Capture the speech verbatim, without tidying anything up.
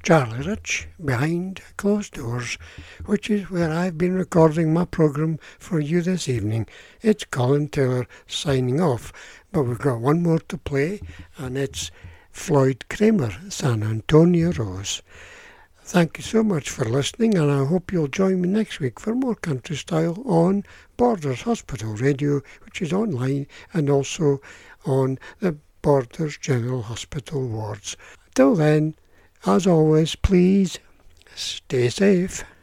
Charlie Rich behind closed doors, which is where I've been recording my programme for you this evening. It's Colin Taylor signing off, but we've got one more to play, and it's Floyd Kramer, San Antonio Rose. Thank you so much for listening, and I hope you'll join me next week for more country style on Borders Hospital Radio, which is online and also on the Borders General Hospital wards. Till then, as always, please stay safe.